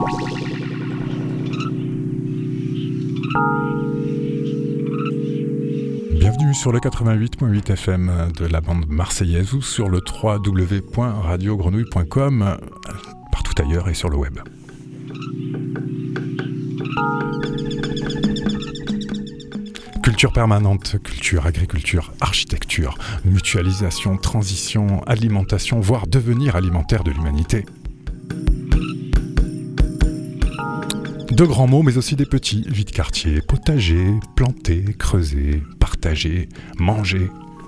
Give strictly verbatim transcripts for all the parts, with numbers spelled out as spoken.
Bienvenue sur le quatre-vingt-huit virgule huit F M de la bande marseillaise ou sur le w w w point radio grenouille point com, partout ailleurs et sur le web. Culture permanente, culture, agriculture, architecture, mutualisation, transition, alimentation, voire devenir alimentaire de l'humanité. De grands mots, mais aussi des petits, vie de quartier, potager, planter, creuser, partager, manger.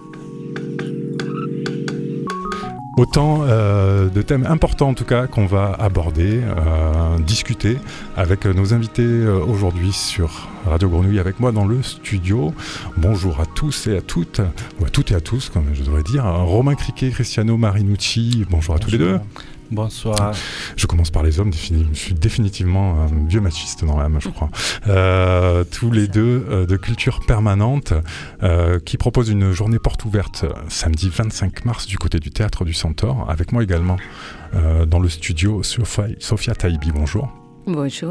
Autant euh, de thèmes importants en tout cas qu'on va aborder, euh, discuter avec nos invités euh, aujourd'hui sur Radio Grenouille avec moi dans le studio. Bonjour à tous et à toutes, ou à toutes et à tous comme je devrais dire. Romain Criquet, Cristiano Marinucci, bonjour, bonjour à tous les deux. Bonsoir. Je commence par les hommes, défini- je suis définitivement un vieux machiste dans l'âme, je crois. Euh, tous les deux euh, de Culture Permanente, euh, qui propose une journée porte ouverte samedi vingt-cinq mars du côté du Théâtre du Centaure. Avec moi également euh, dans le studio, Sophia, Sophia Taibi, bonjour. Bonjour.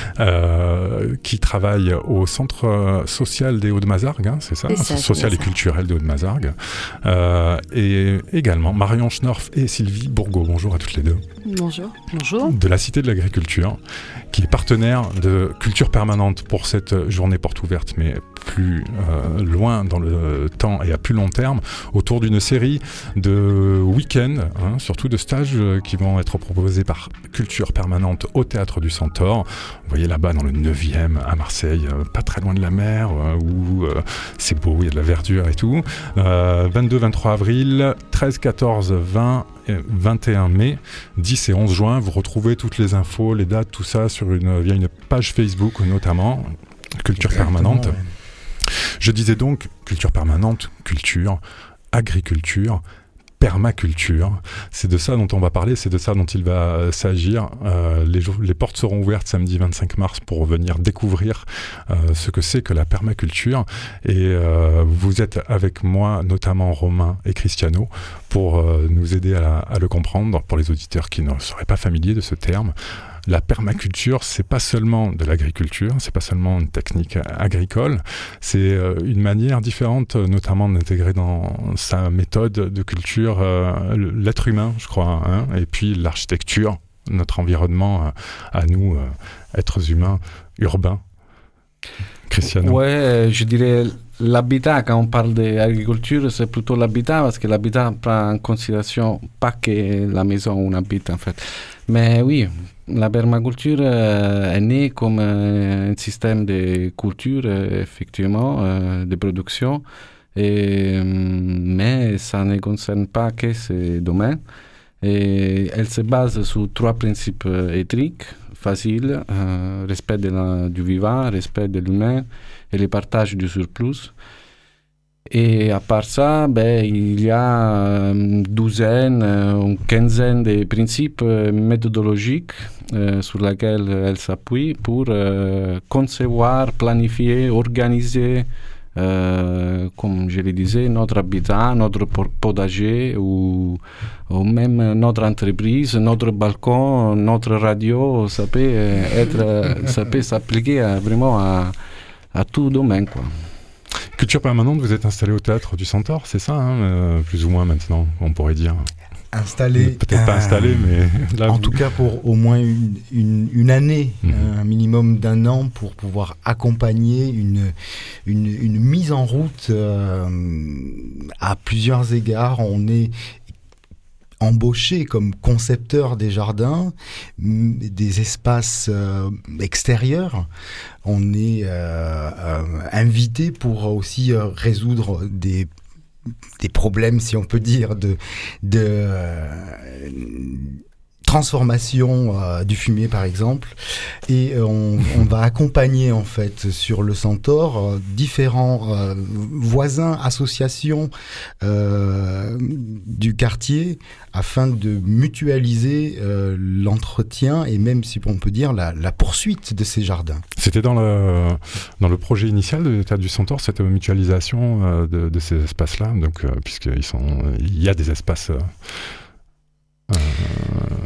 Euh, qui travaille au Centre social des Hauts-de-Mazargues, hein, c'est ça, ça Social et culturel des Hauts-de-Mazargues. Euh, et également Marion Schnorf et Sylvie Bourgault. Bonjour à toutes les deux. Bonjour. Bonjour. De la Cité de l'Agriculture, qui est partenaire de Culture Permanente pour cette journée porte ouverte, mais plus euh, loin dans le temps et à plus long terme, autour d'une série de week-ends, hein, surtout de stages euh, qui vont être proposés par Culture Permanente au Théâtre du Centaure. Vous voyez là-bas dans le neuvième à Marseille, euh, pas très loin de la mer, euh, où euh, c'est beau, il y a de la verdure et tout. Euh, vingt-deux vingt-trois avril, treize, quatorze, vingt, vingt et un mai, dix et onze juin. Vous retrouvez toutes les infos, les dates, tout ça sur une, via une page Facebook notamment, Culture Exactement, Permanente. Ouais. Je disais donc culture permanente, culture, agriculture, permaculture. C'est de ça dont on va parler, c'est de ça dont il va s'agir. Euh, les, les portes seront ouvertes samedi vingt-cinq mars pour venir découvrir euh, ce que c'est que la permaculture. Et euh, vous êtes avec moi, notamment Romain et Cristiano, pour euh, nous aider à, à le comprendre, pour les auditeurs qui ne seraient pas familiers de ce terme. La permaculture, c'est pas seulement de l'agriculture, c'est pas seulement une technique agricole, c'est euh, une manière différente, notamment d'intégrer dans sa méthode de culture euh, l'être humain, je crois, hein, et puis l'architecture, notre environnement euh, à nous, euh, êtres humains, urbains. Cristiano. Ouais, je dirais l'habitat, quand on parle d'agriculture, c'est plutôt l'habitat, parce que l'habitat prend en considération pas que la maison où on habite, en fait. Mais oui, la permaculture euh, est née comme euh, un système de culture, euh, effectivement, euh, de production, et, euh, mais ça ne concerne pas que ce domaine. Et elle se base sur trois principes éthiques faciles, euh, respect de la, du vivant, respect de l'humain et le partage du surplus. Et à part ça, ben, il y a une douzaine, une quinzaine de principes méthodologiques euh, sur lesquels elle s'appuie pour euh, concevoir, planifier, organiser, euh, comme je le disais, notre habitat, notre potager ou, ou même notre entreprise, notre balcon, notre radio. Ça peut être, ça peut s'appliquer à, vraiment à, à tout domaine, quoi. Culture Permanente, vous êtes installé au Théâtre du Centaure, c'est ça, hein, euh, plus ou moins maintenant, on pourrait dire. Installé. Peut-être euh, pas installé, mais... Là, en vous... tout cas, pour au moins une, une, une année, mmh. un minimum d'un an, pour pouvoir accompagner une, une, une mise en route euh, à plusieurs égards. On est embauché comme concepteur des jardins, des espaces euh, extérieurs. On est euh, euh, invité pour aussi euh, résoudre des, des problèmes, si on peut dire, de, de euh, transformation euh, du fumier, par exemple. Et euh, on, on va accompagner, en fait, sur le Centaure, euh, différents euh, voisins, associations euh, du quartier, afin de mutualiser euh, l'entretien et même, si on peut dire, la, la poursuite de ces jardins. C'était dans le, dans le projet initial de Théâtre du Centaure, cette mutualisation euh, de, de ces espaces-là, donc, euh, puisqu'il y a des espaces... Euh, Euh,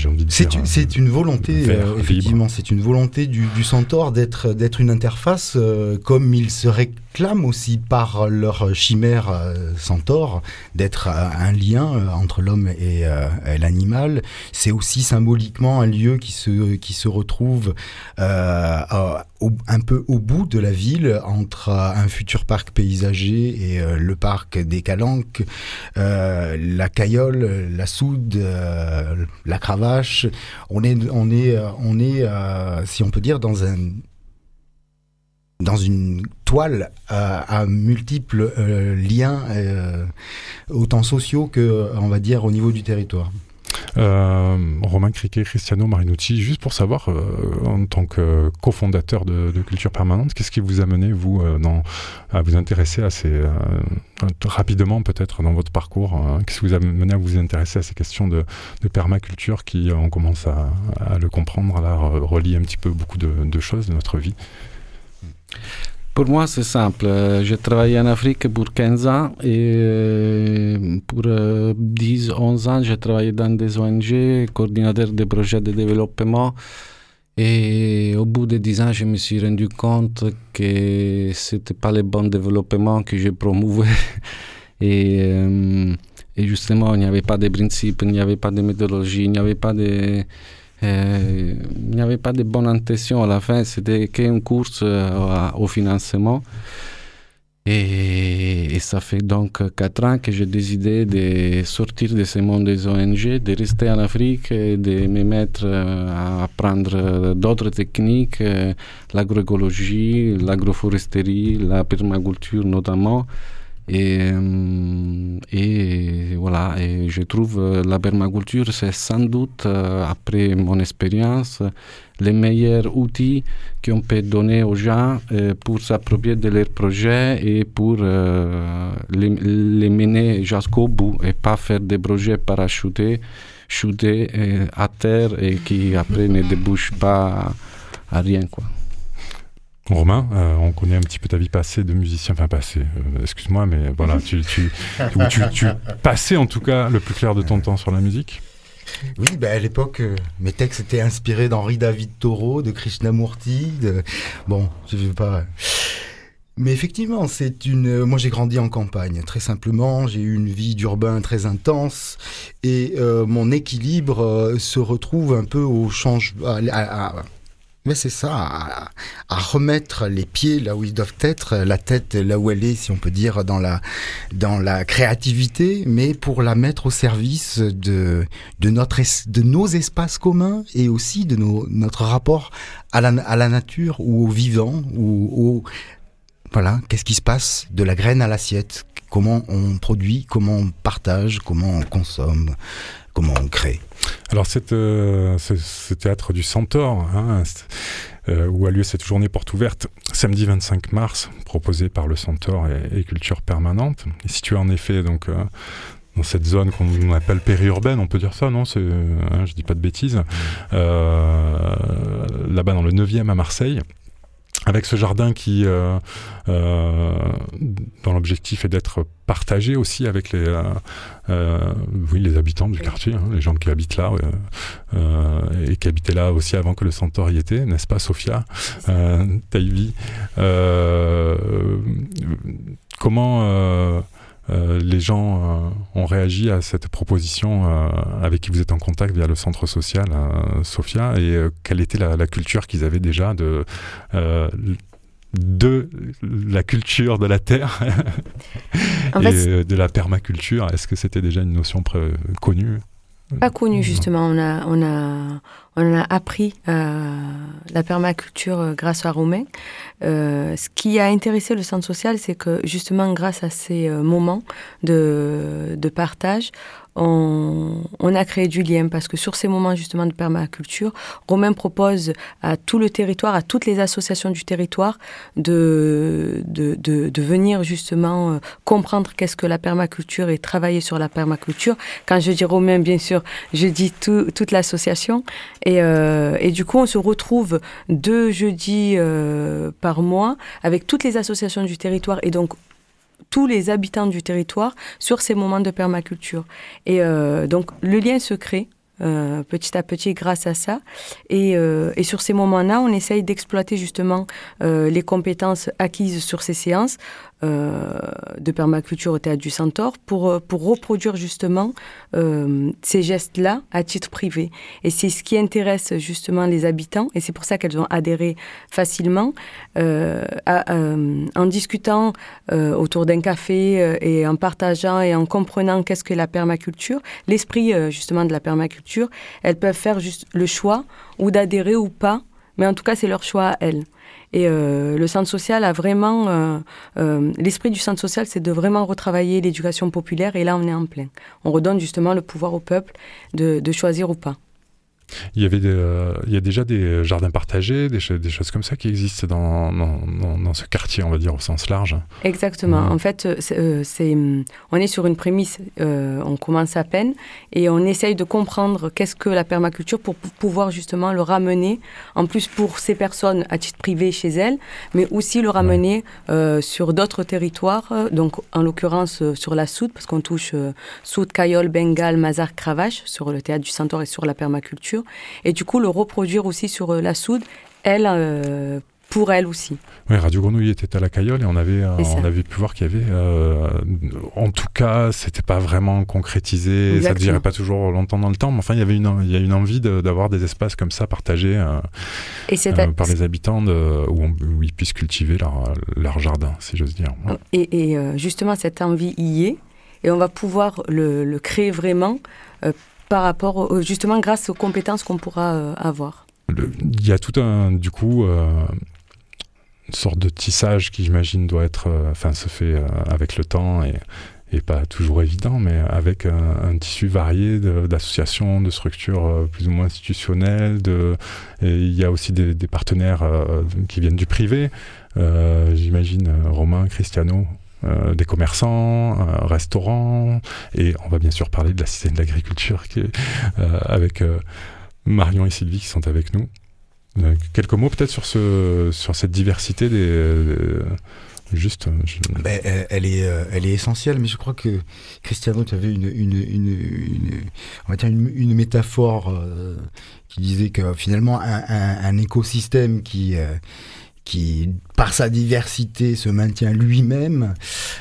j'ai envie de c'est dire. Une, c'est une volonté, vert, euh, effectivement, libre. C'est une volonté du, du Centaure d'être, d'être une interface, euh, comme ils se réclament aussi par leur chimère euh, Centaure, d'être euh, un lien euh, entre l'homme et, euh, et l'animal. C'est aussi symboliquement un lieu qui se, qui se retrouve euh, à, au, un peu au bout de la ville, entre euh, un futur parc paysager et euh, le parc des Calanques, euh, la Caillole, la Soude, euh, la Cravache. On est, on est, on est, euh, si on peut dire, dans un, dans une toile à, à multiples euh, liens, euh, autant sociaux que, on va dire, au niveau du territoire. Euh, Romain Criquet, Cristiano Marinucci, juste pour savoir, euh, en tant que cofondateur de, de Culture Permanente, qu'est-ce qui vous a mené, vous, euh, dans, à vous intéresser à ces... Euh, rapidement, peut-être, dans votre parcours, euh, qu'est-ce qui vous a mené à vous intéresser à ces questions de, de permaculture qui, on commence à, à le comprendre, à la relie un petit peu beaucoup de, de choses de notre vie? Pour moi, c'est simple. J'ai travaillé en Afrique pour quinze ans et pour dix onze ans, j'ai travaillé dans des O N G, coordinateur des projets de développement. Et au bout de dix ans, je me suis rendu compte que ce n'était pas le bon développement que je promouvais. Et, et justement, il n'y avait pas de principes, il n'y avait pas de méthodologie, il n'y avait pas de... Euh, il n'y avait pas de bonne intention à la fin, c'était qu'une course euh, au financement. Et, et ça fait donc quatre ans que j'ai décidé de sortir de ce monde des O N G, de rester en Afrique et de me mettre à apprendre d'autres techniques, euh, l'agroécologie, l'agroforesterie, la permaculture notamment. Et, et voilà, et je trouve la permaculture, c'est sans doute, euh, après mon expérience, les meilleurs outils qu'on peut donner aux gens euh, pour s'approprier de leurs projets et pour euh, les, les mener jusqu'au bout et pas faire des projets parachutés, chutés euh, à terre et qui après ne débouchent pas à rien, quoi. Romain, euh, on connaît un petit peu ta vie passée de musicien, enfin passée, euh, excuse-moi, mais voilà, tu, tu, tu, tu passais en tout cas le plus clair de ton temps sur la musique. Oui, ben à l'époque, euh, mes textes étaient inspirés d'Henri David Thoreau, de Krishnamurti, de... bon, je ne vais pas... Mais effectivement, c'est une. Moi, j'ai grandi en campagne, très simplement. J'ai eu une vie d'urbain très intense, et euh, mon équilibre euh, se retrouve un peu au changement. À, à, à... Mais c'est ça, à, à remettre les pieds là où ils doivent être, la tête là où elle est, si on peut dire, dans la, dans la créativité, mais pour la mettre au service de, de, notre es, de nos espaces communs et aussi de nos, notre rapport à la, à la nature ou au vivant, ou au... Voilà, qu'est-ce qui se passe de la graine à l'assiette? Comment on produit, comment on partage, comment on consomme, comment on crée. Alors, cette, euh, ce, ce théâtre du Centaure, hein, euh, où a lieu cette journée porte ouverte, samedi vingt-cinq mars, proposée par le Centaure et, et Culture Permanente, est situé en effet donc, euh, dans cette zone qu'on appelle périurbaine, on peut dire ça, non? C'est, hein, je dis pas de bêtises. Euh, là-bas dans le neuvième à Marseille. Avec ce jardin qui, euh, euh, dont l'objectif est d'être partagé aussi avec les, euh, euh, oui, les habitants du quartier, hein, les gens qui habitent là euh, euh, et qui habitaient là aussi avant que le Centaure y était, n'est-ce pas, Sophia, euh, Taïvi euh, Comment euh, euh, les gens euh, ont réagi à cette proposition euh, avec qui vous êtes en contact via le centre social, euh, Sophia, et euh, quelle était la, la culture qu'ils avaient déjà de, euh, de la culture de la terre en et fait, de la permaculture? Est-ce que c'était déjà une notion pré- connue? Pas connue, justement. On a, on a, on a appris euh, la permaculture grâce à Romain. Euh, ce qui a intéressé le centre social, c'est que justement, grâce à ces euh, moments de, de partage, on, on a créé du lien, parce que sur ces moments justement de permaculture, Romain propose à tout le territoire, à toutes les associations du territoire de, de, de, de venir justement euh, comprendre qu'est-ce que la permaculture et travailler sur la permaculture. Quand je dis Romain, bien sûr, je dis tout, toute l'association. Et, euh, et du coup, on se retrouve deux jeudis euh, par mois avec toutes les associations du territoire et donc tous les habitants du territoire sur ces moments de permaculture. Et euh, donc, le lien se crée euh, petit à petit grâce à ça. Et, euh, et sur ces moments-là, on essaye d'exploiter justement euh, les compétences acquises sur ces séances euh, de permaculture au Théâtre du Centaure pour, pour reproduire justement euh, ces gestes-là à titre privé. Et c'est ce qui intéresse justement les habitants, et c'est pour ça qu'elles ont adhéré facilement, euh, à, euh, en discutant euh, autour d'un café euh, et en partageant et en comprenant qu'est-ce que la permaculture, l'esprit euh, justement de la permaculture, elles peuvent faire juste le choix ou d'adhérer ou pas, mais en tout cas c'est leur choix à elles. Et euh, le centre social a vraiment... Euh, euh, l'esprit du centre social, c'est de vraiment retravailler l'éducation populaire, et là on est en plein. On redonne justement le pouvoir au peuple de, de choisir ou pas. Il y avait des, euh, il y a déjà des jardins partagés, des, ch- des choses comme ça qui existent dans, dans, dans, dans ce quartier, on va dire, au sens large. Exactement. Mmh. En fait, c'est, euh, c'est, on est sur une prémisse, euh, on commence à peine, et on essaye de comprendre qu'est-ce que la permaculture pour p- pouvoir justement le ramener, en plus pour ces personnes à titre privé chez elles, mais aussi le ramener mmh. euh, sur d'autres territoires, donc en l'occurrence euh, sur la Soude, parce qu'on touche euh, Soude, Cayol, Bengale, Mazar, Cravache, sur le Théâtre du Centaure et sur la permaculture. Et du coup, le reproduire aussi sur euh, la Soude, elle, euh, pour elle aussi. Oui, Radio Grenouille était à la Cayole et on avait, euh, on avait pu voir qu'il y avait, euh, en tout cas, c'était pas vraiment concrétisé, Exactement. Ça ne durait pas toujours longtemps dans le temps, mais enfin, il y avait une, il y a une envie de, d'avoir des espaces comme ça partagés euh, et c'est euh, à... par les habitants de, où, on, où ils puissent cultiver leur, leur jardin, si j'ose dire. Ouais. Et, et euh, justement, cette envie y est, et on va pouvoir le, le créer vraiment euh, par rapport, au, justement, grâce aux compétences qu'on pourra euh, avoir. Il y a tout un, du coup, euh, une sorte de tissage qui, j'imagine, doit être, enfin, euh, se fait euh, avec le temps et, et pas toujours évident, mais avec un, un tissu varié de, d'associations, de structures euh, plus ou moins institutionnelles. De, et il y a aussi des, des partenaires euh, qui viennent du privé. Euh, j'imagine Romain, Cristiano. Euh, des commerçants, euh, restaurants, et on va bien sûr parler de la Cité de l'Agriculture qui est, euh, avec euh, Marion et Sylvie qui sont avec nous. Euh, quelques mots peut-être sur, ce, sur cette diversité des... des juste... Je... Ben, elle, est, elle est essentielle, mais je crois que Cristiano, tu avais une, une, une, une, on va dire une, une métaphore euh, qui disait que finalement un, un, un écosystème qui... Euh, qui, par sa diversité, se maintient lui-même,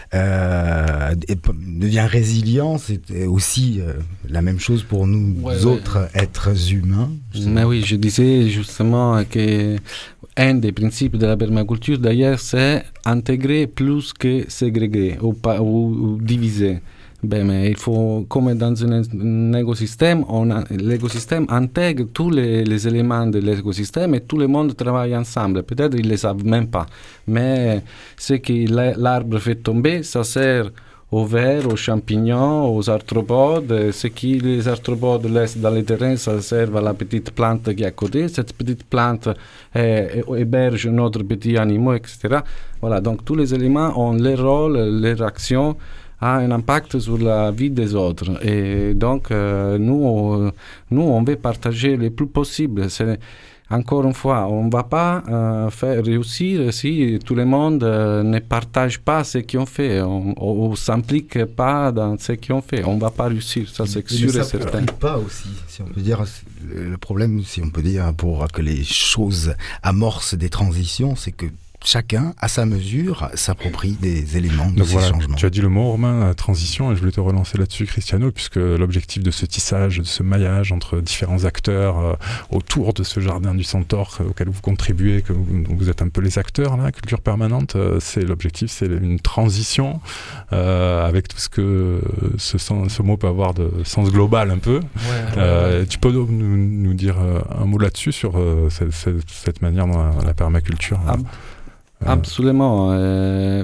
euh, et devient résilient. C'est aussi euh, la même chose pour nous ouais, autres ouais. êtres humains. Mais oui, je disais justement que un des principes de la permaculture, d'ailleurs, c'est intégrer plus que ségréger ou, ou, ou diviser. Ben, mais il faut, comme dans un, un écosystème, on a, l'écosystème intègre tous les, les éléments de l'écosystème et tout le monde travaille ensemble. Peut-être ils ne le savent même pas. Mais ce que l'arbre fait tomber, ça sert aux vers, aux champignons, aux arthropodes. Ce que les arthropodes laissent dans les terrains, ça sert à la petite plante qui est à côté. Cette petite plante eh, héberge notre petit animal, et cetera. Voilà, donc tous les éléments ont leur rôle, leur action, a un impact sur la vie des autres. Et donc, euh, nous, on, nous, on veut partager le plus possible. C'est, encore une fois, on ne va pas euh, faire réussir si tout le monde euh, ne partage pas ce qu'on fait, on ne s'implique pas dans ce qu'on fait. On ne va pas réussir, ça c'est sûr et certain. Ça ne pas aussi, si on peut dire. Le problème, si on peut dire, pour que les choses amorcent des transitions, c'est que chacun, à sa mesure, s'approprie des éléments de Donc ces voilà, changements. Tu as dit le mot, Romain, transition, et je voulais te relancer là-dessus, Cristiano, puisque l'objectif de ce tissage, de ce maillage entre différents acteurs euh, autour de ce jardin du Centaure euh, auquel vous contribuez, que vous, donc vous êtes un peu les acteurs, là, Culture Permanente, euh, c'est l'objectif, c'est une transition euh, avec tout ce que ce, sens, ce mot peut avoir de sens global un peu. Ouais, euh, ouais, ouais. Tu peux nous, nous dire euh, un mot là-dessus sur euh, cette, cette, cette manière dont la, la permaculture... Ah. Euh, Absolument. Euh,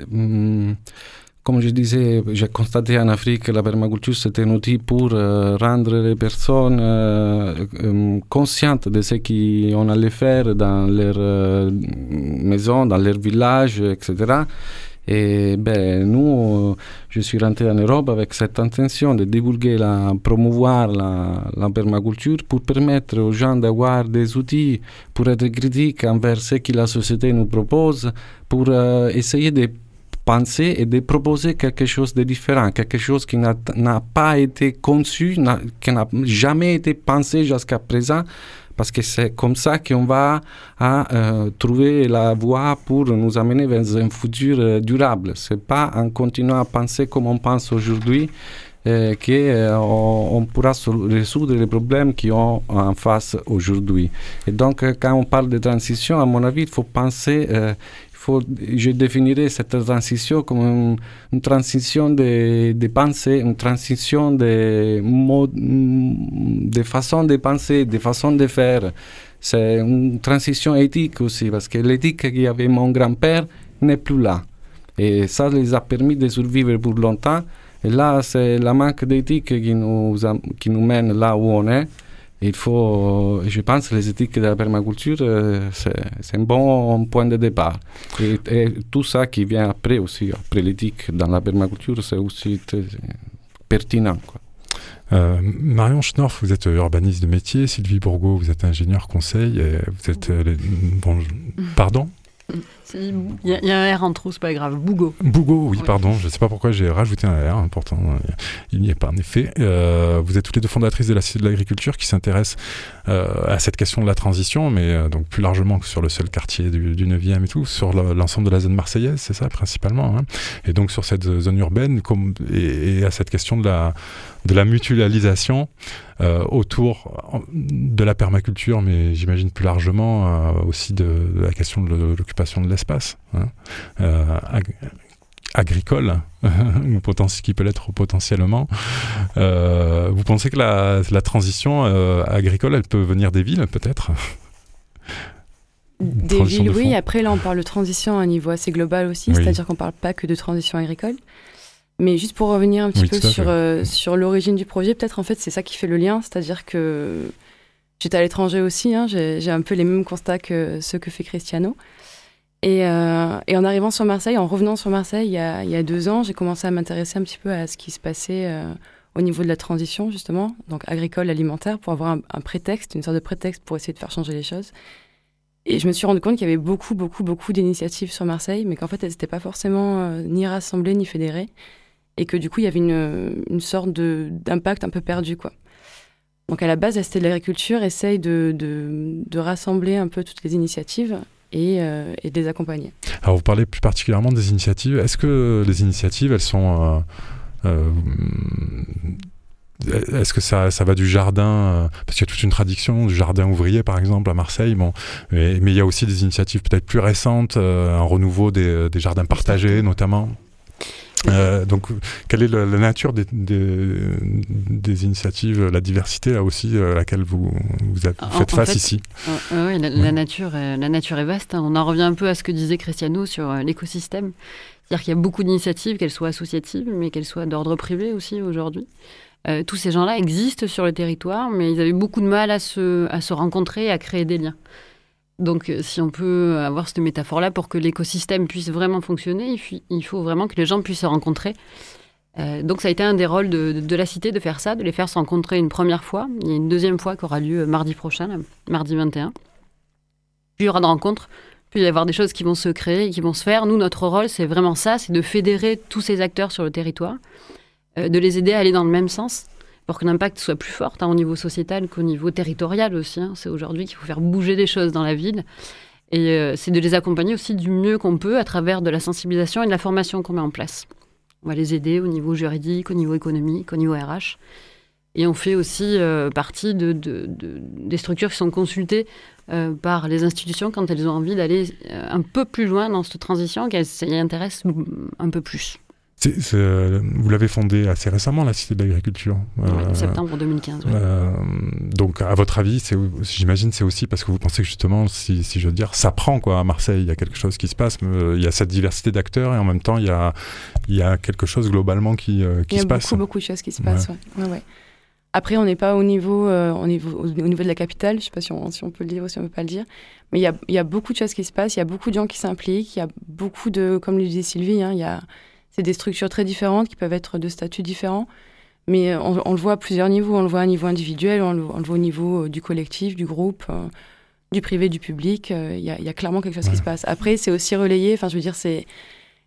euh, comme je disais, j'ai constaté en Afrique que la permaculture c'est un outil pour euh, rendre les personnes euh, euh, conscientes de ce qu'on allait faire dans leur euh, maison, dans leur village, et cetera. Et ben, nous, je suis rentré en Europe avec cette intention de divulguer, la, promouvoir la, la permaculture pour permettre aux gens d'avoir des outils pour être critiques envers ce que la société nous propose, pour euh, essayer de penser et de proposer quelque chose de différent, quelque chose qui n'a, n'a pas été conçu, n'a, qui n'a jamais été pensé jusqu'à présent, parce que c'est comme ça qu'on va à, euh, trouver la voie pour nous amener vers un futur euh, durable. C'est pas en continuant à penser comme on pense aujourd'hui euh, qu'on euh, on pourra résoudre les problèmes qui ont en face aujourd'hui. Et donc, quand on parle de transition, à mon avis, il faut penser... Euh, Faut, je définirais cette transition comme une, une transition de, de pensée, une transition de, mode, de façon de penser, de façon de faire. C'est une transition éthique aussi, parce que l'éthique qu'avait mon grand-père n'est plus là. Et ça les a permis de survivre pour longtemps. Et là, c'est la manque d'éthique qui nous, qui nous mène là où on est. Il faut, je pense que les éthiques de la permaculture, c'est, c'est un bon point de départ. Et, et tout ça qui vient après aussi, après l'éthique dans la permaculture, c'est aussi très pertinent, quoi. Euh, Marion Schnorf, vous êtes urbaniste de métier. Sylvie Bourgault, vous êtes ingénieur conseil. Et vous êtes... Euh, les, bon, pardon ? Il y, y a un R en trop, c'est pas grave. Bougot. Bougot, oui, ouais. Pardon. Je ne sais pas pourquoi j'ai rajouté un R, pourtant il n'y est pas en effet. Euh, vous êtes toutes les deux fondatrices de la Cité de l'Agriculture qui s'intéresse euh, à cette question de la transition, mais euh, donc plus largement que sur le seul quartier du, du neuvième et tout, sur le, l'ensemble de la zone marseillaise, c'est ça principalement. Hein. Et donc sur cette zone urbaine comme, et, et à cette question de la, de la mutualisation euh, autour de la permaculture, mais j'imagine plus largement euh, aussi de, de la question de l'occupation de l'espace. Hein. Euh, ag- agricole, ou poten- qui peut l'être potentiellement. Euh, vous pensez que la, la transition euh, agricole, elle peut venir des villes, peut-être ? Des villes, oui. Après, là, on parle de transition à un niveau assez global aussi, oui. C'est-à-dire qu'on ne parle pas que de transition agricole. Mais juste pour revenir un petit oui, peu sur, euh, sur l'origine du projet, peut-être, en fait, c'est ça qui fait le lien. C'est-à-dire que j'étais à l'étranger aussi, hein, j'ai, j'ai un peu les mêmes constats que ceux que fait Cristiano. Et, euh, et en arrivant sur Marseille, en revenant sur Marseille il y a, il y a deux ans, j'ai commencé à m'intéresser un petit peu à ce qui se passait euh, au niveau de la transition, justement, donc agricole, alimentaire, pour avoir un, un prétexte, une sorte de prétexte pour essayer de faire changer les choses. Et je me suis rendu compte qu'il y avait beaucoup, beaucoup, beaucoup d'initiatives sur Marseille, mais qu'en fait, elles n'étaient pas forcément euh, ni rassemblées, ni fédérées, et que du coup, il y avait une, une sorte de, d'impact un peu perdu, quoi. Donc à la base, la Cité de l'Agriculture essaye de, de, de rassembler un peu toutes les initiatives, Et, euh, et de les accompagner. Alors vous parlez plus particulièrement des initiatives. Est-ce que les initiatives, elles sont... Euh, euh, est-ce que ça, ça va du jardin... Euh, parce qu'il y a toute une tradition du jardin ouvrier, par exemple, à Marseille. Bon, mais, mais il y a aussi des initiatives peut-être plus récentes, euh, un renouveau des, des jardins partagés, notamment. Euh, donc, quelle est la, la nature des, des, des initiatives, la diversité là aussi à laquelle vous, vous, avez, vous faites en, face en fait, ici euh, Oui, la, ouais. la, nature, euh, la nature est vaste. Hein. On en revient un peu à ce que disait Cristiano sur euh, l'écosystème. C'est-à-dire qu'il y a beaucoup d'initiatives, qu'elles soient associatives, mais qu'elles soient d'ordre privé aussi aujourd'hui. Euh, tous ces gens-là existent sur le territoire, mais ils avaient beaucoup de mal à se, à se rencontrer et à créer des liens. Donc, si on peut avoir cette métaphore-là, pour que l'écosystème puisse vraiment fonctionner, il, f- il faut vraiment que les gens puissent se rencontrer. Euh, donc, ça a été un des rôles de, de, de la Cité de faire ça, de les faire se rencontrer une première fois. Il y a une deuxième fois qui aura lieu mardi prochain, là, mardi vingt et un. Puis, il y aura de rencontres. Puis, il va y avoir des choses qui vont se créer, qui vont se faire. Nous, notre rôle, c'est vraiment ça, c'est de fédérer tous ces acteurs sur le territoire, euh, de les aider à aller dans le même sens, pour que l'impact soit plus fort, hein, au niveau sociétal qu'au niveau territorial aussi. Hein. C'est aujourd'hui qu'il faut faire bouger des choses dans la ville. Et euh, c'est de les accompagner aussi du mieux qu'on peut à travers de la sensibilisation et de la formation qu'on met en place. On va les aider au niveau juridique, au niveau économique, au niveau R H. Et on fait aussi euh, partie de, de, de, des structures qui sont consultées euh, par les institutions quand elles ont envie d'aller euh, un peu plus loin dans cette transition, qu'elles s'y intéressent un peu plus. C'est, c'est, euh, vous l'avez fondée assez récemment, la Cité de l'Agriculture. Euh, oui, en septembre deux mille quinze. Oui. Euh, donc, à votre avis, c'est, j'imagine, c'est aussi parce que vous pensez que justement, si, si je veux dire, ça prend quoi à Marseille. Il y a quelque chose qui se passe. Euh, il y a cette diversité d'acteurs et en même temps, il y a, il y a quelque chose globalement qui, euh, qui se passe. Il y a beaucoup, beaucoup de choses qui se passent. Ouais. Ouais. Ouais, ouais. Après, on n'est pas au niveau, euh, au niveau, au niveau de la capitale. Je ne sais pas si on, si on peut le dire ou si on ne peut pas le dire. Mais il y a, il y a beaucoup de choses qui se passent. Il y a beaucoup de gens qui s'impliquent. Il y a beaucoup de, comme le disait Sylvie, hein, il y a c'est des structures très différentes qui peuvent être de statuts différents, mais on, on le voit à plusieurs niveaux. On le voit à un niveau individuel, on le, on le voit au niveau euh, du collectif, du groupe, euh, du privé, du public. Il euh, y, y a clairement quelque chose ouais. qui se passe. Après, c'est aussi relayé. Enfin, je veux dire, c'est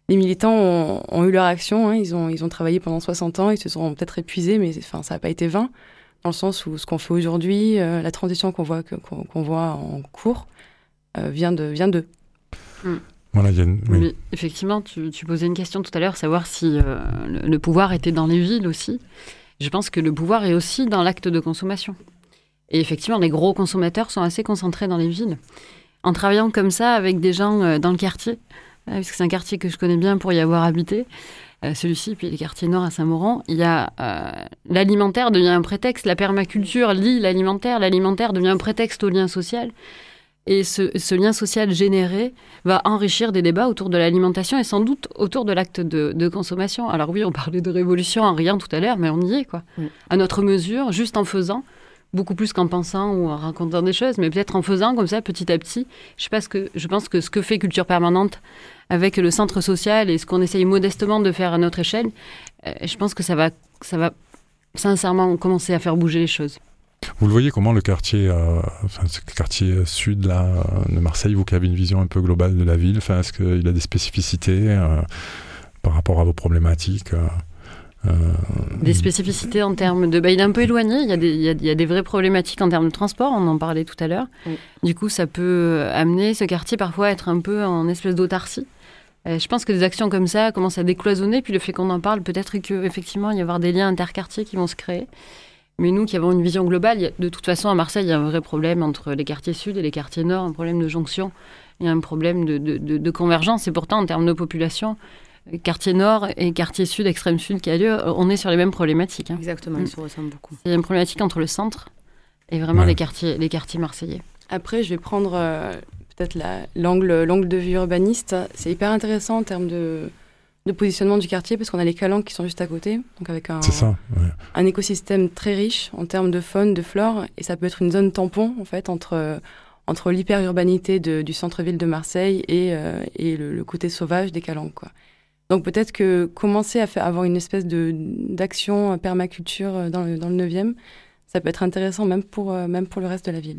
les militants ont, ont eu leur action, hein, ils, ont, ils ont travaillé pendant soixante ans, ils se sont peut-être épuisés, mais enfin, ça n'a pas été vain, dans le sens où ce qu'on fait aujourd'hui, euh, la transition qu'on voit, que, qu'on, qu'on voit en cours, euh, vient, de, vient d'eux. Mm. Voilà, y a une... oui. Mais effectivement, tu, tu posais une question tout à l'heure, savoir si euh, le, le pouvoir était dans les villes aussi. Je pense que le pouvoir est aussi dans l'acte de consommation. Et effectivement, les gros consommateurs sont assez concentrés dans les villes. En travaillant comme ça avec des gens euh, dans le quartier, euh, parce que c'est un quartier que je connais bien pour y avoir habité, euh, celui-ci, puis les quartiers nord à Saint-Mauron, il y a euh, l'alimentaire devient un prétexte, la permaculture lie l'alimentaire, l'alimentaire devient un prétexte au lien social. Et ce, ce lien social généré va enrichir des débats autour de l'alimentation et sans doute autour de l'acte de, de consommation. Alors oui, on parlait de révolution en riant tout à l'heure, mais on y est, quoi. Mm. À notre mesure, juste en faisant, beaucoup plus qu'en pensant ou en racontant des choses, mais peut-être en faisant comme ça, petit à petit. Je, sais pas ce que, je pense que ce que fait Culture Permanente avec le centre social et ce qu'on essaye modestement de faire à notre échelle, euh, je pense que ça va, ça va sincèrement commencer à faire bouger les choses. Vous le voyez comment le quartier, euh, enfin, le quartier sud là, de Marseille, vous qui avez une vision un peu globale de la ville, enfin, est-ce qu'il a des spécificités euh, par rapport à vos problématiques euh, euh, Des spécificités en termes de... Bah, il est un peu éloigné, il y, a des, il, y a, il y a des vraies problématiques en termes de transport, on en parlait tout à l'heure. Oui. Du coup, ça peut amener ce quartier parfois à être un peu en espèce d'autarcie. Euh, je pense que des actions comme ça commencent à décloisonner, puis le fait qu'on en parle, peut-être qu'effectivement, il y avoir des liens interquartiers qui vont se créer. Mais nous qui avons une vision globale, y a, de toute façon à Marseille, il y a un vrai problème entre les quartiers sud et les quartiers nord, un problème de jonction, il y a un problème de, de, de, de convergence. Et pourtant, en termes de population, quartier nord et quartier sud, extrême sud qui a lieu, on est sur les mêmes problématiques. Hein. Exactement, mmh. ils se ressemblent beaucoup. Il y a une problématique entre le centre et vraiment ouais. les, quartiers, les quartiers marseillais. Après, je vais prendre euh, peut-être la, l'angle, l'angle de vue urbaniste. C'est hyper intéressant en termes de... de positionnement du quartier, parce qu'on a les calanques qui sont juste à côté, donc avec un, ça, ouais. un écosystème très riche en termes de faune, de flore, et ça peut être une zone tampon en fait entre, entre l'hyper-urbanité de, du centre-ville de Marseille et, euh, et le, le côté sauvage des calanques, quoi. Donc peut-être que commencer à faire, avoir une espèce de, d'action permaculture dans le, dans le neuvième, ça peut être intéressant même pour, euh, même pour le reste de la ville.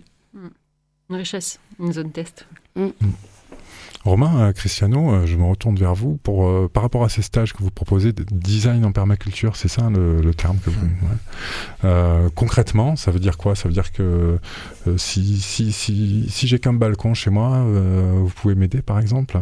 Une richesse, une zone test. Mm. Mm. Romain, euh, Cristiano, euh, je me retourne vers vous pour euh, par rapport à ces stages que vous proposez de design en permaculture, c'est ça le, le terme que vous. Ouais. Euh, concrètement, ça veut dire quoi ? Ça veut dire que euh, si si si si j'ai qu'un balcon chez moi, euh, vous pouvez m'aider par exemple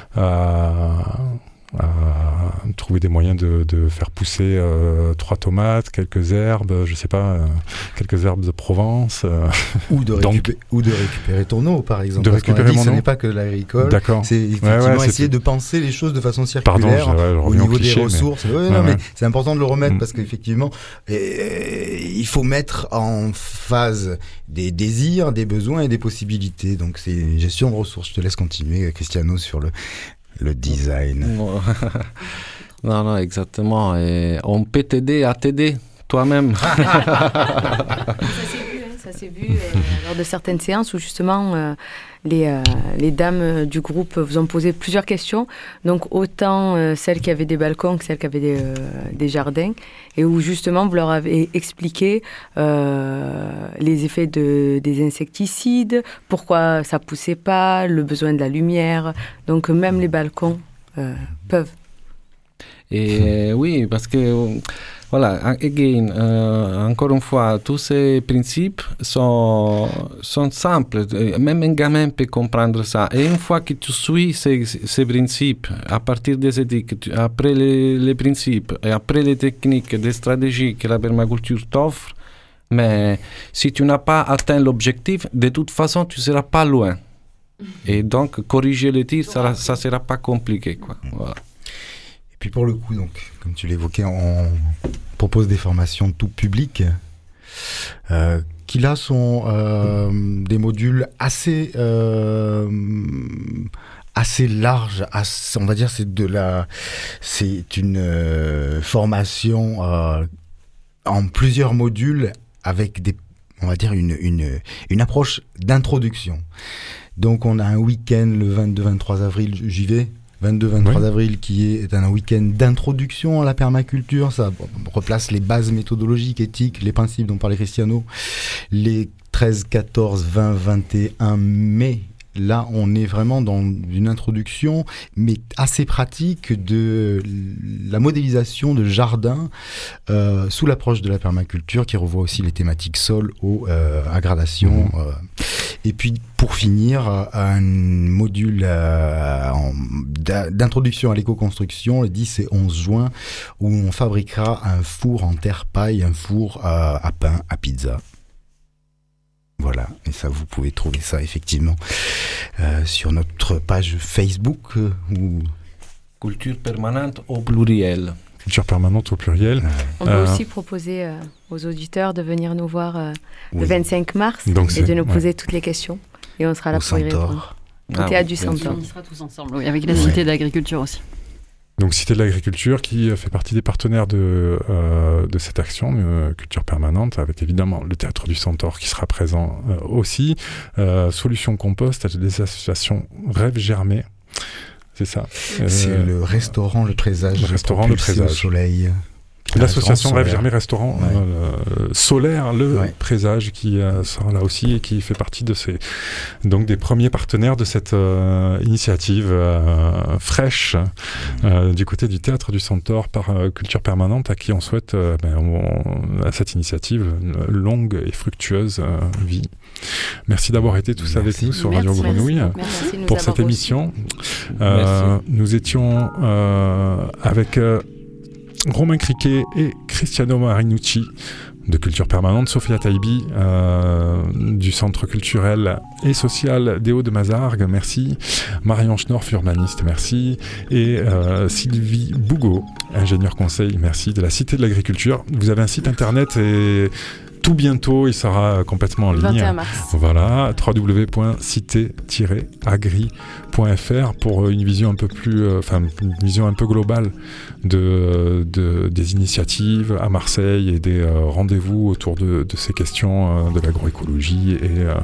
à, à trouver des moyens de, de faire pousser euh, trois tomates, quelques herbes, je sais pas, euh, quelques herbes de Provence. Euh, ou, de récupé- Donc, ou de récupérer ton eau, par exemple. De parce récupérer qu'on a dit mon que ce eau. n'est pas que l'agricole. D'accord. C'est effectivement ouais, ouais, essayer c'est... de penser les choses de façon circulaire. Pardon, je, ouais, au niveau cliché, des ressources. Mais... Ouais, Ouais, non, ouais. mais c'est important de le remettre mm. parce qu'effectivement, euh, il faut mettre en phase des désirs, des besoins et des possibilités. Donc, c'est une gestion de ressources. Je te laisse continuer, Cristiano, sur le, le design. Non, non, exactement. Et on peut t'aider à t'aider toi-même. Ça s'est vu, hein, ça s'est vu euh, lors de certaines séances où justement euh, les, euh, les dames du groupe vous ont posé plusieurs questions. Donc autant euh, celles qui avaient des balcons que celles qui avaient des, euh, des jardins. Et où justement vous leur avez expliqué euh, les effets de, des insecticides, pourquoi ça poussait pas, le besoin de la lumière. Donc même les balcons euh, peuvent. Et oui, parce que, voilà, again, euh, encore une fois, tous ces principes sont, sont simples. Même un gamin peut comprendre ça. Et une fois que tu suis ces, ces principes, à partir des éthiques, après les, les principes et après les techniques, des stratégies que la permaculture t'offre, mais si tu n'as pas atteint l'objectif, de toute façon, tu ne seras pas loin. Et donc, corriger le tir, ça ne sera pas compliqué, quoi. Voilà. Puis pour le coup, donc, comme tu l'évoquais, on propose des formations tout public euh, qui là sont euh, des modules assez euh, assez larges. Assez, on va dire c'est de la c'est une euh, formation euh, en plusieurs modules avec des on va dire une une une approche d'introduction. Donc on a un week-end le vingt-deux vingt-trois avril, j'y vais. vingt-deux vingt-trois oui. avril, qui est un week-end d'introduction à la permaculture. Ça replace les bases méthodologiques, éthiques, les principes dont parlait Cristiano. Les treize, quatorze, vingt, vingt et un mai Là, on est vraiment dans une introduction, mais assez pratique, de la modélisation de jardins euh, sous l'approche de la permaculture, qui revoit aussi les thématiques sol, eau, euh, à gradation. Mmh. Euh, et puis, pour finir, un module euh, en, d'introduction à l'éco-construction le dix et onze juin, où on fabriquera un four en terre paille, un four euh, à pain, à pizza. Voilà, et ça, vous pouvez trouver ça effectivement euh, sur notre page Facebook euh, ou Culture permanente au pluriel. Culture permanente au pluriel. Ouais. On peut euh... aussi proposer euh, aux auditeurs de venir nous voir euh, oui. le vingt-cinq mars Donc et de nous poser ouais. toutes les questions. Et on sera là au pour y répondre. Au ah, théâtre oui, du Centaure. On sera tous ensemble, oui, avec la Cité ouais. de l'Agriculture aussi. Donc Cité de l'Agriculture qui fait partie des partenaires de, euh, de cette action euh, Culture Permanente, avec évidemment le Théâtre du Centaure qui sera présent euh, aussi, euh, Solutions Compost, des associations Rêve Germé, c'est ça. C'est euh, le restaurant Le Présage, le restaurant Le Présage au soleil. L'association Rêve Germé Restaurant ouais. euh, Solaire, le ouais. Présage qui euh, sera là aussi et qui fait partie de ces donc des premiers partenaires de cette euh, initiative euh, fraîche euh, du côté du Théâtre du Centaure par euh, Culture Permanente, à qui on souhaite euh, ben, on, à cette initiative une longue et fructueuse euh, vie. Merci d'avoir été tous merci. avec nous sur merci, Radio Grenouille merci. pour cette émission. Euh, nous étions euh, avec euh, Romain Criquet et Cristiano Marinucci de Culture Permanente, Sophia Taibi euh, du Centre culturel et social des Hauts-de-Mazargues, merci, Marion Schnorf, urbaniste, merci, et euh, Sylvie Bougot, ingénieur conseil, merci, de la Cité de l'Agriculture. Vous avez un site internet et tout bientôt, il sera complètement en ligne. vingt et un mars. Voilà, w w w point cité tiret agri point f r pour une vision un peu plus, enfin, euh, une vision un peu globale de, de des initiatives à Marseille et des euh, rendez-vous autour de, de ces questions euh, de l'agroécologie et euh,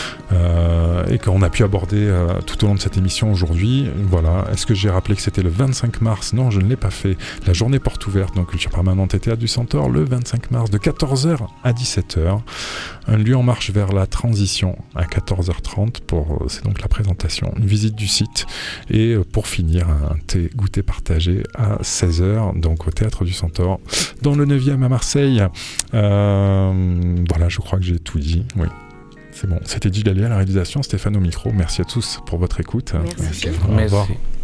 euh, et qu'on a pu aborder euh, tout au long de cette émission aujourd'hui. Voilà. Est-ce que j'ai rappelé que c'était le vingt-cinq mars? Non, je ne l'ai pas fait. La journée porte ouverte, donc Culture Permanente et Théâtre du Centaure, le vingt-cinq mars de quatorze heures à dix-sept heures. Un lieu en marche vers la transition à quatorze heures trente pour, c'est donc la présentation, une visite du site et pour finir un thé goûter partagé à seize heures, donc au Théâtre du Centaure, dans le neuvième à Marseille. Euh, voilà, je crois que j'ai tout dit, oui. C'est bon, c'était Gilles Allier à la réalisation, Stéphane au micro. Merci à tous pour votre écoute. Merci. Au revoir. Merci.